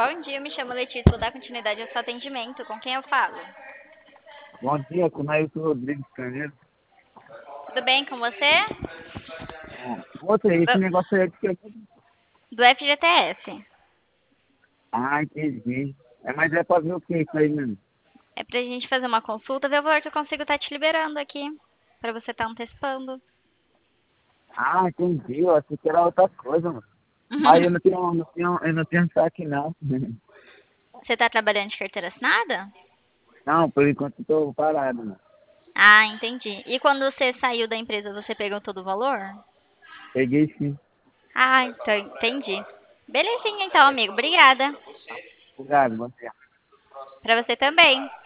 Bom dia, eu me chamo Letícia, vou dar continuidade ao seu atendimento. Com quem eu falo? Bom dia, com o Nailton Rodrigues Carneiro. Tudo bem com você? Outra, esse negócio aí é de que... Do FGTS. Ah, entendi. Mas é pra ver o que isso aí mesmo? É pra gente fazer uma consulta, ver o valor que eu consigo estar te liberando aqui. Pra você estar antecipando. Ah, entendi. Eu achei que era outra coisa, mano. Mas eu não tenho saque, não. Você tá trabalhando de carteira assinada? Não, por enquanto eu tô parado, mano. Ah, entendi. E quando você saiu da empresa, você pegou todo o valor? Peguei sim. Ah, então entendi. Belezinha então, amigo. Obrigada. Obrigado, bom dia. Pra você também.